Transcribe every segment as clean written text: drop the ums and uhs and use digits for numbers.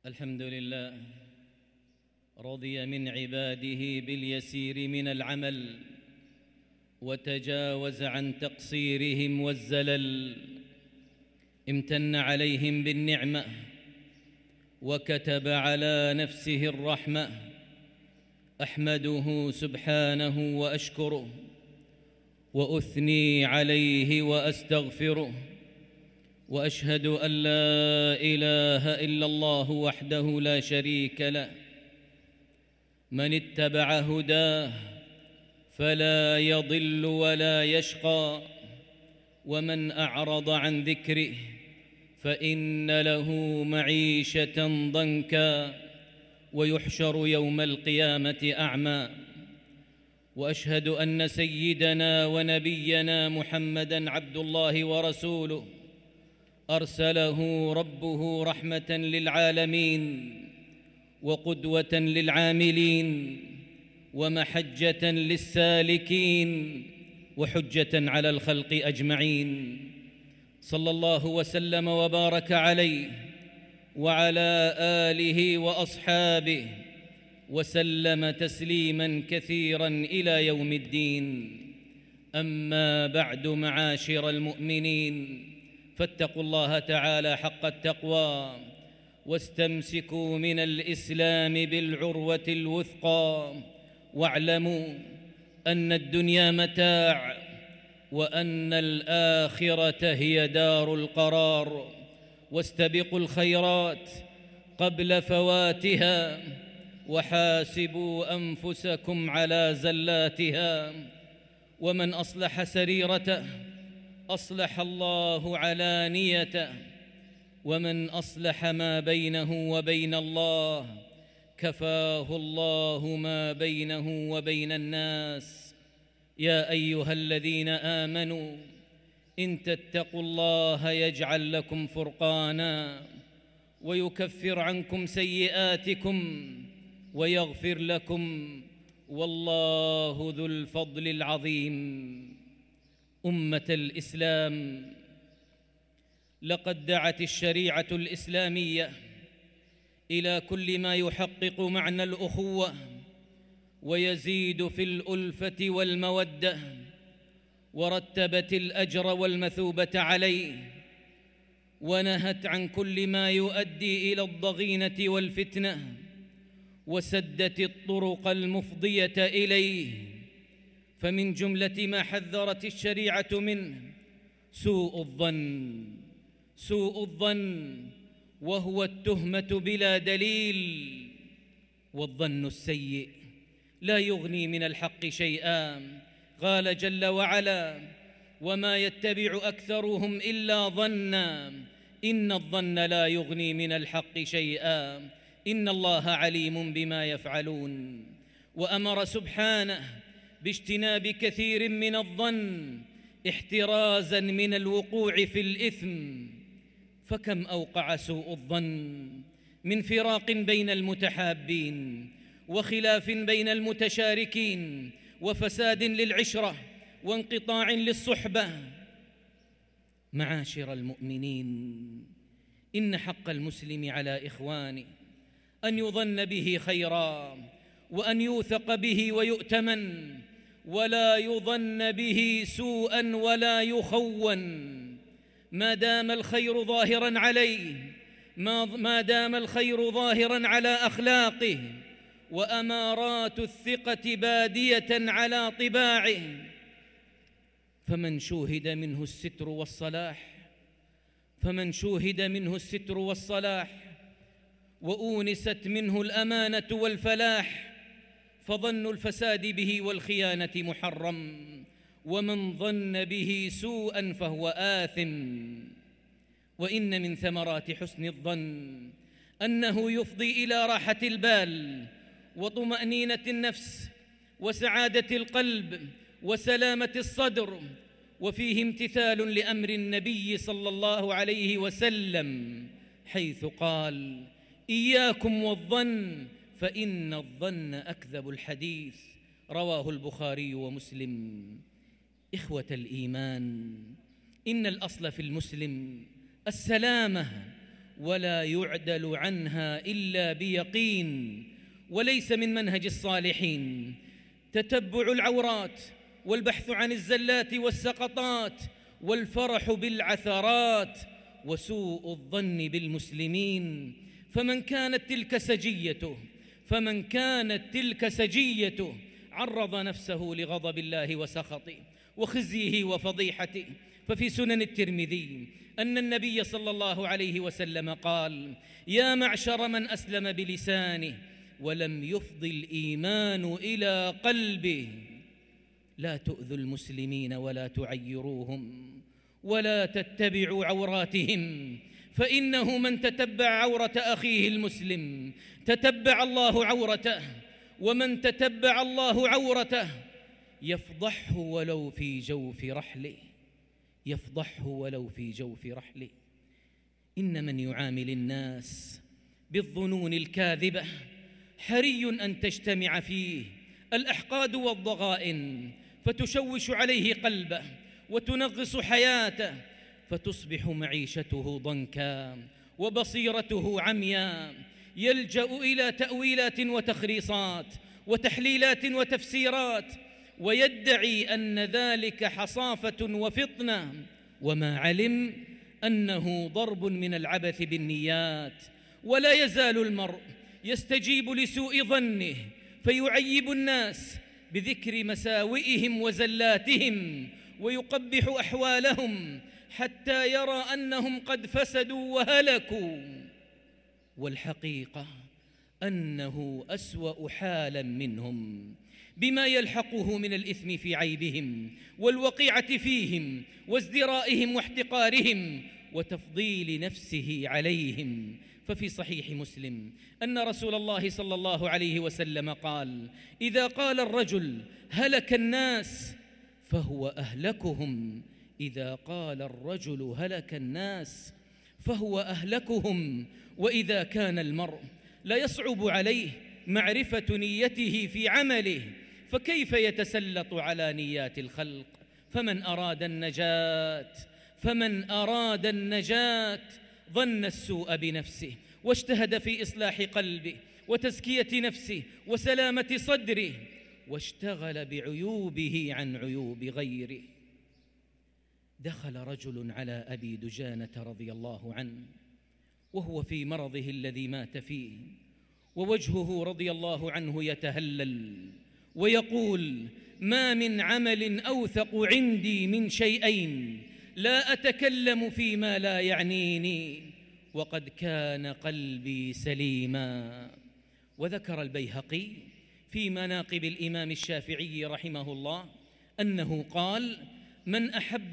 الحمد لله رضي من عباده باليسير من العمل وتجاوز عن تقصيرهم والزلل، امتن عليهم بالنعمة وكتب على نفسه الرحمة. أحمده سبحانه وأشكره وأثني عليه وأستغفره، وأشهد أن لا إله إلا الله وحده لا شريك له، من اتبع هداه فلا يضل ولا يشقى، ومن أعرض عن ذكره فإن له معيشة ضنكا ويحشر يوم القيامة أعمى. وأشهد أن سيدنا ونبينا محمدًا عبد الله ورسوله، أرسله ربه رحمة للعالمين وقدوة للعاملين ومحجة للسالكين وحجة على الخلق أجمعين، صلى الله وسلم وبارك عليه وعلى آله وأصحابه وسلم تسليماً كثيراً إلى يوم الدين. أما بعد، معاشر المؤمنين، فاتقوا الله تعالى حق التقوى واستمسكوا من الإسلام بالعروة الوثقى، واعلموا أن الدنيا متاع وأن الآخرة هي دار القرار، واستبقوا الخيرات قبل فواتها وحاسبوا أنفسكم على زلاتها. ومن أصلح سريرته أصلح الله علانيته، ومن أصلح ما بينه وبين الله كفاه الله ما بينه وبين الناس. يا أيها الذين آمنوا إن تتقوا الله يجعل لكم فرقانا ويكفر عنكم سيئاتكم ويغفر لكم، والله ذو الفضل العظيم. أمة الإسلام، لقد دعت الشريعة الإسلامية إلى كل ما يحقق معنى الأخوة ويزيد في الألفة والمودة، ورتبت الأجر والمثوبة عليه، ونهت عن كل ما يؤدي إلى الضغينة والفتنة، وسدت الطرق المفضية إليه. فمن جملة ما حذرت الشريعة منه سوء الظن، وهو التهمة بلا دليل. والظن السيء لا يغني من الحق شيئا. قال جل وعلا: وما يتبع أكثرهم إلا ظنا إن الظن لا يغني من الحق شيئا إن الله عليم بما يفعلون. وأمر سبحانه باجتناب كثير من الظن احترازاً من الوقوع في الإثم، فكم أوقع سوء الظن من فراق بين المتحابين، وخلاف بين المتشاركين، وفساد للعشرة، وانقطاع للصحبة. معاشر المؤمنين، إن حق المسلم على إخوانه أن يظن به خيرا، وأن يوثق به ويؤتمن، ولا يظن به سوءا ولا يخون، ما دام الخير ظاهرا عليه، ما دام الخير ظاهرا على أخلاقه، وأمارات الثقة بادية على طباعه. فمن شوهد منه الستر والصلاح وأونست منه الأمانة والفلاح، فظن الفساد به والخيانة محرم، ومن ظن به سوءا فهو آثم. وإن من ثمرات حسن الظن أنه يفضي إلى راحة البال وطمأنينة النفس وسعادة القلب وسلامة الصدر، وفيه امتثال لأمر النبي صلى الله عليه وسلم، حيث قال: إياكم والظن فإن الظن أكذب الحديث، رواه البخاري ومسلم. إخوة الإيمان، إن الأصل في المسلم السلامة ولا يعدل عنها إلا بيقين، وليس من منهج الصالحين تتبع العورات والبحث عن الزلات والسقطات والفرح بالعثرات وسوء الظن بالمسلمين. فمن كانت تلك سجيته عرض نفسه لغضب الله وسخطه وخزيه وفضيحته. ففي سنن الترمذي أن النبي صلى الله عليه وسلم قال: يا معشر من أسلم بلسانه ولم يفض الإيمان إلى قلبه، لا تؤذوا المسلمين ولا تعيروهم ولا تتبعوا عوراتهم، فإنه من تتبع عورة أخيه المسلم تتبع الله عورته، ومن تتبع الله عورته يفضحه ولو في جوف رحله. إن من يعامل الناس بالظنون الكاذبة حري أن تجتمع فيه الأحقاد والضغائن فتشوش عليه قلبه وتنغص حياته، فتصبح معيشته ضنكا وبصيرته عميا، يلجأ إلى تأويلات وتخريصات وتحليلات وتفسيرات، ويدعي أن ذلك حصافة وفطنة، وما علم أنه ضرب من العبث بالنيات. ولا يزال المرء يستجيب لسوء ظنه فيعيب الناس بذكر مساوئهم وزلاتهم ويقبح أحوالهم حتى يرى أنهم قد فسدوا وهلكوا، والحقيقة أنه أسوأ حالا منهم بما يلحقه من الإثم في عيبهم والوقيعة فيهم وازدرائهم واحتقارهم وتفضيل نفسه عليهم. ففي صحيح مسلم أن رسول الله صلى الله عليه وسلم قال: إذا قال الرجل هلك الناس فهو أهلكهم، إذا قال الرجل هلك الناس فهو أهلكهم. وإذا كان المرء لا يصعب عليه معرفة نيته في عمله، فكيف يتسلط على نيات الخلق؟ فمن أراد النجاة ظن السوء بنفسه واجتهد في إصلاح قلبه وتزكية نفسه وسلامة صدره، واشتغل بعيوبه عن عيوب غيره. دخل رجل على أبي دجانة رضي الله عنه وهو في مرضه الذي مات فيه، ووجهه رضي الله عنه يتهلل ويقول: ما من عمل أوثق عندي من شيئين، لا أتكلم فيما لا يعنيني وقد كان قلبي سليما. وذكر البيهقي في مناقب الإمام الشافعي رحمه الله أنه قال: من أحب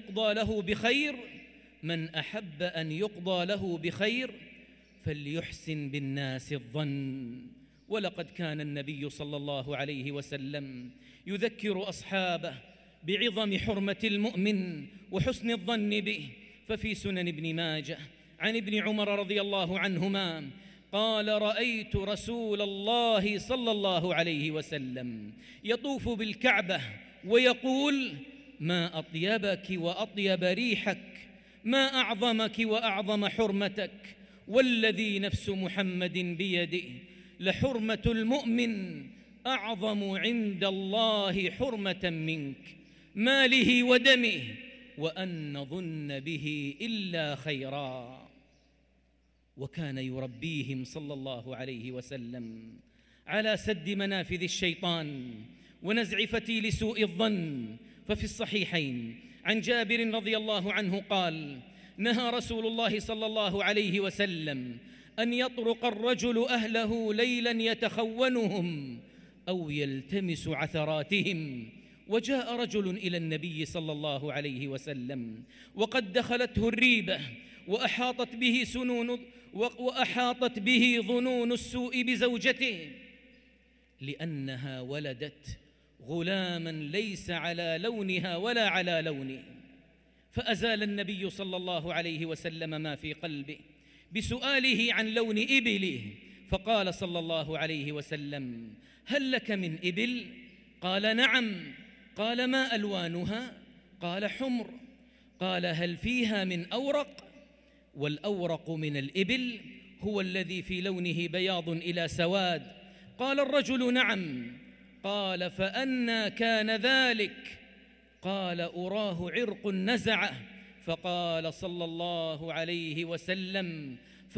أن يقضى له بخير فليحسن بالناس الظن. ولقد كان النبي صلى الله عليه وسلم يذكر أصحابه بعظم حرمة المؤمن وحسن الظن به. ففي سنن ابن ماجه عن ابن عمر رضي الله عنهما قال: رأيت رسول الله صلى الله عليه وسلم يطوف بالكعبة ويقول: ما أطيبك وأطيب ريحك، ما أعظمك وأعظم حرمتك، والذي نفس محمد بيده لحرمة المؤمن أعظم عند الله حرمة منك، ماله ودمه، وأن نظن به إلا خيرا. وكان يربيهم صلى الله عليه وسلم على سد منافذ الشيطان ونزع فتيل سوء الظن. ففي الصحيحين عن جابر رضي الله عنه قال: نهى رسول الله صلى الله عليه وسلم أن يطرق الرجل أهله ليلا يتخونهم أو يلتمس عثراتهم. وجاء رجل إلى النبي صلى الله عليه وسلم وقد دخلته الريبة وأحاطت به ظنون السوء بزوجته، لأنها ولدت غلاما ليس على لونها ولا على لونه. فأزال النبي صلى الله عليه وسلم ما في قلبه بسؤاله عن لون إبله، فقال صلى الله عليه وسلم: هل لك من إبل؟ قال: نعم. قال: ما ألوانها؟ قال: حمر. قال: هل فيها من أورق؟ والأورق من الإبل هو الذي في لونه بياض إلى سواد. قال الرجل: نعم. قال: فأنى كان ذلك؟ قال: أراه عرق نزعه. فقال صلى الله عليه وسلم: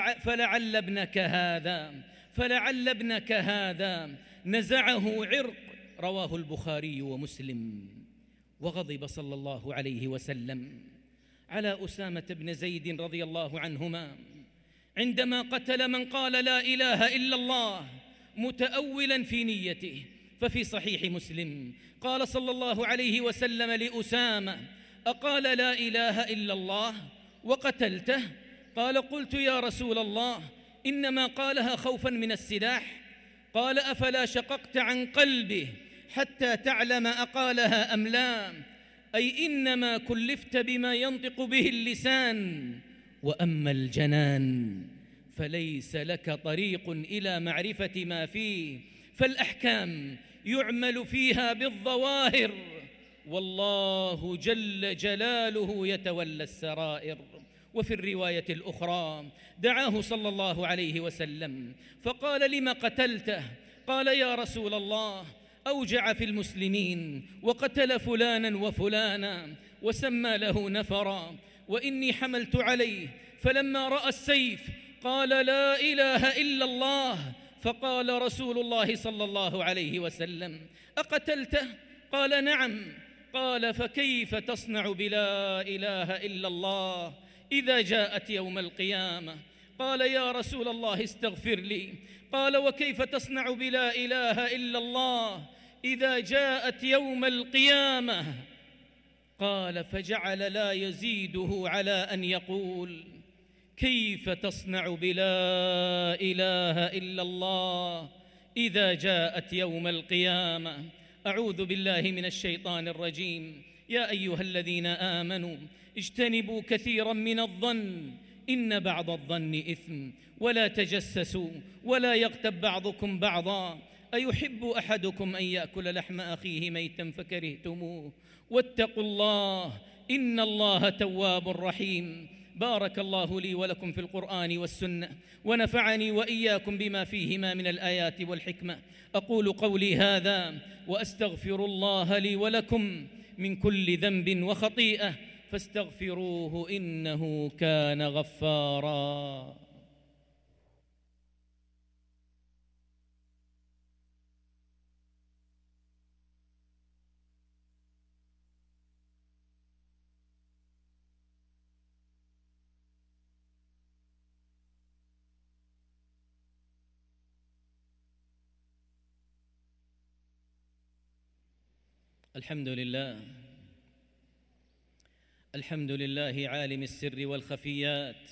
فلعل ابنك هذا نزعه عرق. رواه البخاري ومسلم. وغضب صلى الله عليه وسلم على أسامة بن زيد رضي الله عنهما عندما قتل من قال لا إله إلا الله متأولا في نيته. ففي صحيح مسلم قال صلى الله عليه وسلم لأسامة: أقال لا إله إلا الله وقتلته؟ قال: قلت يا رسول الله إنما قالها خوفا من السلاح. قال: أفلا شققت عن قلبه حتى تعلم أقالها أم لا؟ أي إنما كلفت بما ينطق به اللسان، وأما الجنان فليس لك طريق إلى معرفة ما فيه، فالأحكام يعمل فيها بالظواهر، والله جل جلاله يتولى السرائر. وفي الرواية الأخرى دعاه صلى الله عليه وسلم فقال: لم قتلته؟ قال: يا رسول الله أوجع في المسلمين وقتل فلانا وفلانا وسمى له نفرا، وإني حملت عليه فلما رأى السيف قال لا إله إلا الله. فقال رسول الله صلى الله عليه وسلم: أقتلته؟ قال: نعم. قال: فكيف تصنع بلا إله إلا الله إذا جاءت يوم القيامة؟ قال: يا رسول الله استغفر لي. قال: وكيف تصنع بلا إله إلا الله إذا جاءت يوم القيامة؟ قال: فجعل لا يزيده على أن يقول: كيف تصنع بلا إله إلا الله إذا جاءت يوم القيامة؟ أعوذ بالله من الشيطان الرجيم. يا أيها الذين آمنوا اجتنبوا كثيرا من الظن إن بعض الظن إثم، ولا تجسسوا ولا يغتب بعضكم بعضا، أيحب أحدكم أن يأكل لحم أخيه ميتا فكرهتموه، واتقوا الله إن الله تواب رحيم. بارك الله لي ولكم في القرآن والسنة، ونفعني وإياكم بما فيهما من الآيات والحكمة. أقول قولي هذا وأستغفر الله لي ولكم من كل ذنب وخطيئة، فاستغفروه إنه كان غفارا. الحمد لله عالم السر والخفيات،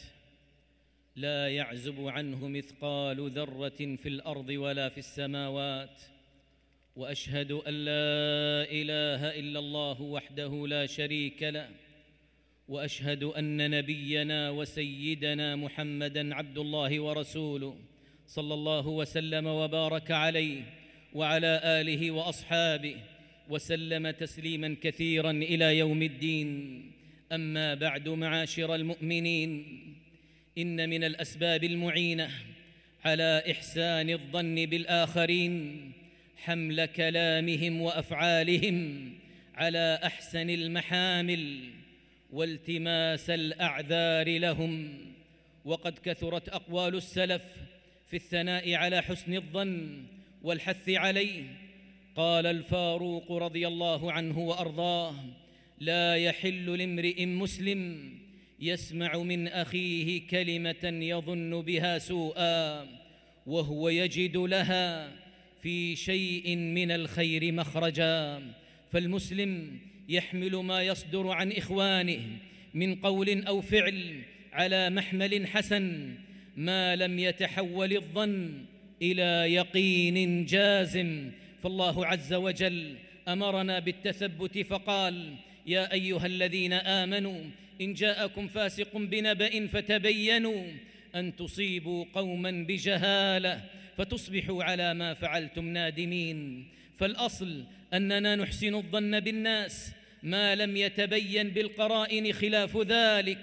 لا يعزب عنه مثقال ذرة في الأرض ولا في السماوات، وأشهد أن لا إله إلا الله وحده لا شريك له، وأشهد أن نبينا وسيدنا محمدًا عبد الله ورسوله صلى الله وسلم وبارك عليه وعلى آله وأصحابه وسلم تسليماً كثيراً إلى يوم الدين. أما بعد، معاشر المؤمنين، إن من الأسباب المعينة على إحسان الظن بالآخرين حمل كلامهم وأفعالهم على أحسن المحامل والتماس الأعذار لهم. وقد كثرت أقوال السلف في الثناء على حسن الظن والحث عليه. قال الفاروق رضي الله عنه وأرضاه: لا يحل لامرئ مسلم يسمع من أخيه كلمة يظن بها سوءا وهو يجد لها في شيء من الخير مخرجا. فالمسلم يحمل ما يصدر عن إخوانه من قول أو فعل على محمل حسن ما لم يتحول الظن إلى يقين جازم. فالله عز وجل أمرنا بالتثبت فقال: يا أيها الذين آمنوا إن جاءكم فاسق بنبأ فتبينوا أن تصيبوا قوما بجهالة فتصبحوا على ما فعلتم نادمين. فالأصل أننا نحسن الظن بالناس ما لم يتبين بالقرائن خلاف ذلك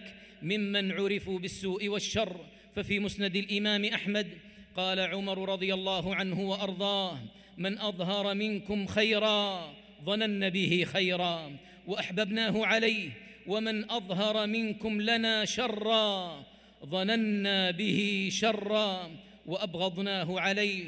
ممن عرفوا بالسوء والشر. ففي مسند الإمام أحمد قال عمر رضي الله عنه وأرضاه: من أظهر منكم خيرا ظنن به خيرا وأحببناه عليه، ومن أظهر منكم لنا شرا ظننا به شرا وأبغضناه عليه.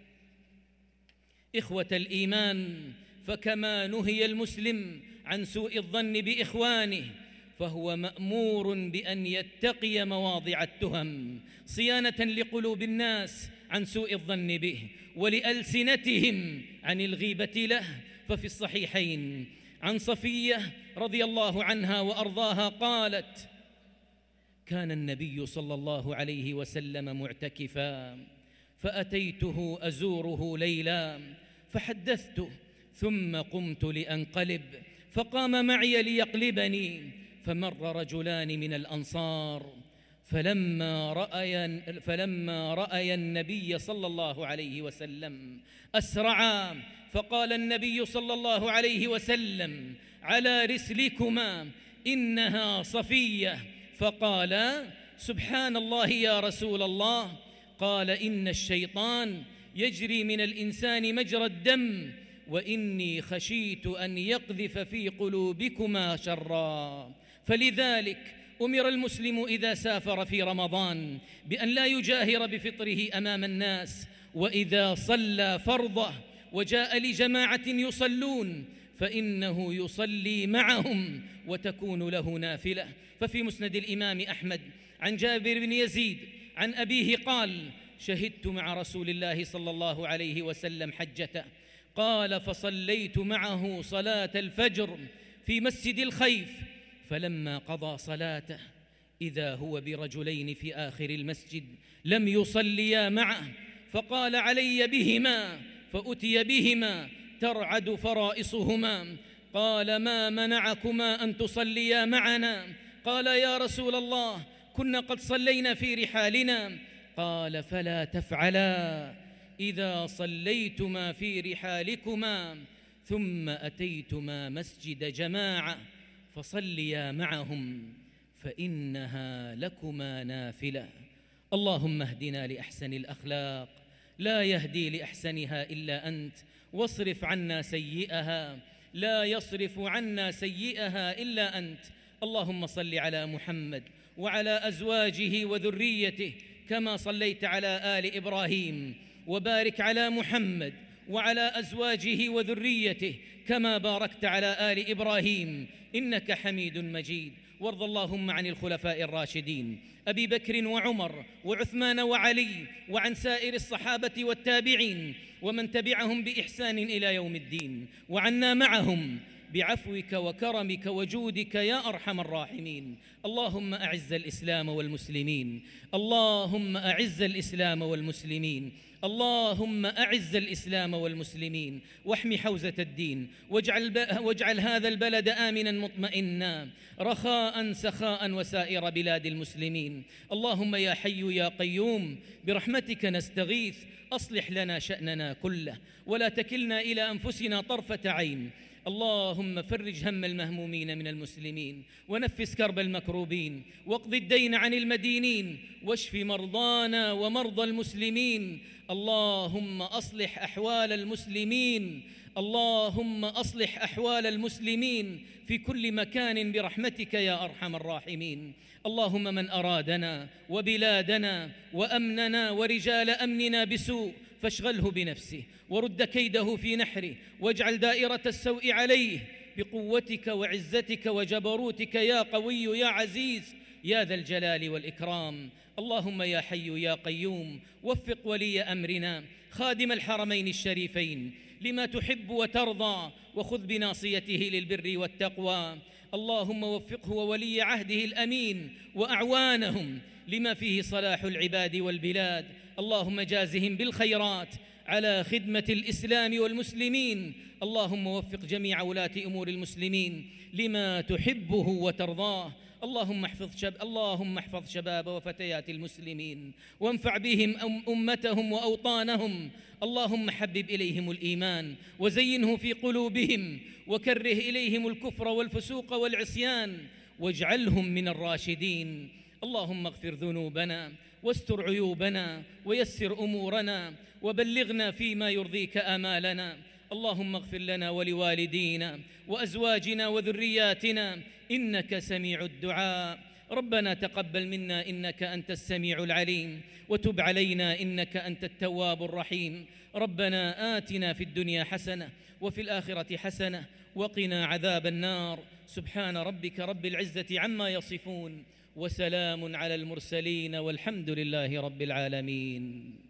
إخوة الإيمان، فكما نهي المسلم عن سوء الظن بإخوانه، فهو مأمور بأن يتقي مواضع التهم صيانة لقلوب الناس عن سوء الظن به ولألسنتهم عن الغيبة له. ففي الصحيحين عن صفية رضي الله عنها وأرضاها قالت: كان النبي صلى الله عليه وسلم معتكفا، فأتيته أزوره ليلا فحدثته، ثم قمت لأنقلب، فقام معي ليقلبني، فمر رجلان من الأنصار، فلما رأي النبي صلى الله عليه وسلم أسرعا، فقال النبي صلى الله عليه وسلم: على رسلكما، إنها صفية. فقال: سبحان الله يا رسول الله. قال: إن الشيطان يجري من الإنسان مجرى الدم، وإني خشيت أن يقذف في قلوبكما شرا. فلذلك أمر المسلم إذا سافر في رمضان بأن لا يجاهر بفطره أمام الناس، وإذا صلى فرضه وجاء لجماعة يصلون فإنه يصلي معهم وتكون له نافلة. ففي مسند الإمام أحمد عن جابر بن يزيد عن أبيه قال: شهدت مع رسول الله صلى الله عليه وسلم حجته، قال: فصليت معه صلاة الفجر في مسجد الخيف، فلما قضى صلاته إذا هو برجلين في آخر المسجد لم يصليا معه، فقال: علي بهما، فأتي بهما ترعد فرائصهما. قال: ما منعكما أن تصليا معنا؟ قال: يا رسول الله، كنا قد صلينا في رحالنا. قال: فلا تفعلا، إذا صليتما في رحالكما ثم أتيتما مسجد جماعة فصليا معهم، فإنها لكما نافلة. اللهم اهدنا لأحسن الأخلاق، لا يهدي لأحسنها إلا أنت، واصرف عنا سيئها، لا يصرف عنا سيئها إلا أنت. اللهم صل على محمد وعلى أزواجه وذريته كما صليت على آل إبراهيم، وبارك على محمد وعلى أزواجه وذريته كما باركت على آل إبراهيم إنك حميد مجيد. وارض اللهم عن الخلفاء الراشدين أبي بكر وعمر وعثمان وعلي، وعن سائر الصحابة والتابعين ومن تبعهم بإحسان إلى يوم الدين، وعنا معهم بعفوك وكرمك وجودك يا أرحم الراحمين. اللهم أعز الإسلام والمسلمين، اللهم أعز الإسلام والمسلمين، اللهم أعز الإسلام والمسلمين، واحمي حوزة الدين، واجعل هذا البلد آمنا مطمئنا رخاء سخاء وسائر بلاد المسلمين. اللهم يا حي يا قيوم برحمتك نستغيث، أصلح لنا شأننا كله ولا تكلنا إلى أنفسنا طرفة عين. اللهم فرج هم المهمومين من المسلمين، ونفس كرب المكروبين، واقض الدين عن المدينين، واشف مرضانا ومرضى المسلمين. اللهم أصلح أحوال المسلمين، اللهم أصلح أحوال المسلمين في كل مكان برحمتك يا أرحم الراحمين. اللهم من أرادنا وبلادنا وأمننا ورجال أمننا بسوء فاشغله بنفسه ورد كيده في نحره، واجعل دائرة السوء عليه بقوتك وعزتك وجبروتك يا قوي يا عزيز يا ذا الجلال والإكرام. اللهم يا حي يا قيوم وفق ولي أمرنا خادم الحرمين الشريفين لما تحب وترضى، وخذ بناصيته للبر والتقوى. اللهم وفقه وولي عهده الأمين وأعوانهم لما فيه صلاح العباد والبلاد. اللهم جازهم بالخيرات على خدمة الإسلام والمسلمين. اللهم وفق جميع ولاة أمور المسلمين لما تحبه وترضاه. اللهم احفظ شباب وفتيات المسلمين وانفع بهم أمتهم وأوطانهم. اللهم حبب إليهم الإيمان وزينه في قلوبهم، وكره إليهم الكفر والفسوق والعصيان، واجعلهم من الراشدين. اللهم اغفر ذنوبنا واستر عيوبنا ويسر أمورنا وبلغنا فيما يرضيك آمالنا. اللهم اغفر لنا ولوالدينا وأزواجنا وذرياتنا إنك سميع الدعاء. ربنا تقبل منا إنك أنت السميع العليم، وتب علينا إنك أنت التواب الرحيم. ربنا آتنا في الدنيا حسنة وفي الآخرة حسنة وقنا عذاب النار. سبحان ربك رب العزة عما يصفون، وسلام على المرسلين، والحمد لله رب العالمين.